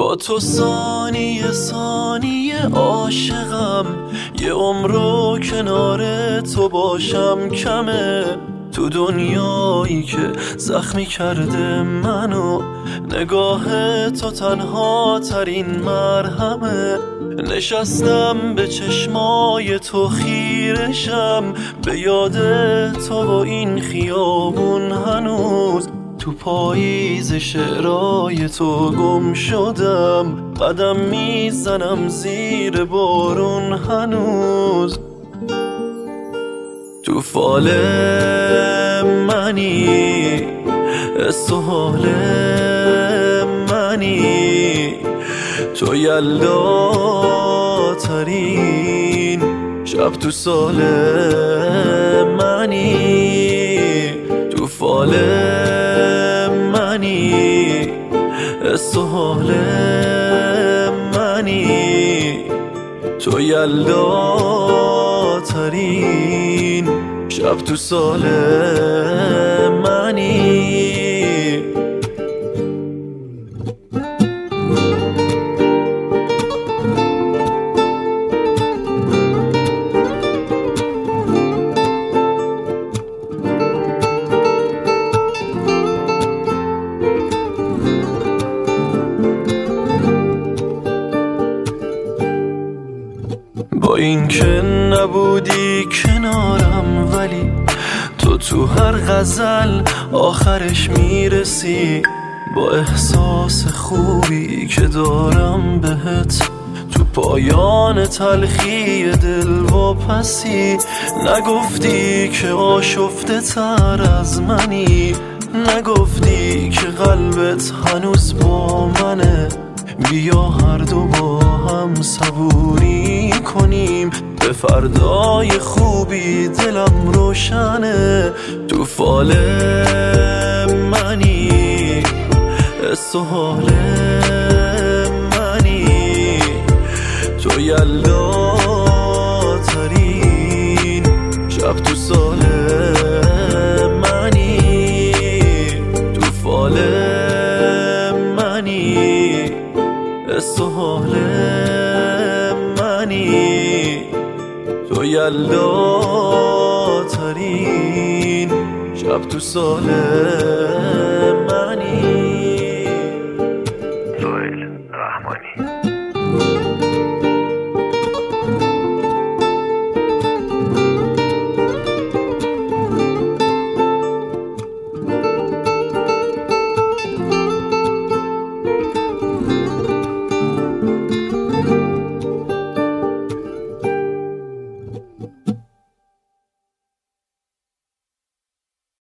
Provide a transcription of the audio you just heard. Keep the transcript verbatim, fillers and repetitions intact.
با تو ثانیه ثانیه عاشقم، یه عمرو کنار تو باشم کمه. تو دنیایی که زخمی کرده منو، نگاه تو تنها ترین مرهمه. نشستم به چشمای تو خیرشم، به یاد تو و این خیابون هنوز. تو پاییز شعرهای تو گم شدم، قدم میزنم زیر بارون هنوز. تو فال منی، سهال منی، تو یلدا ترین شب تو سال منی. تو فال منی، سهال منی، تو یلدا ترین شب تو سال منی. با این که نبودی کنارم، ولی تو تو هر غزل آخرش میرسی. با احساس خوبی که دارم بهت، تو پایان تلخی دل واپسی. نگفتی که آشفته تر از منی، نگفتی که قلبت هنوز با منه. بیا هر دو با هم صبوری کنیم، به فردای خوبی دلم روشنه. تو فال منی، سهال منی، تو یلدا ترین شب تو سال منی. تو فال منی، سهال منی، تو یلدا ترین شب تو سال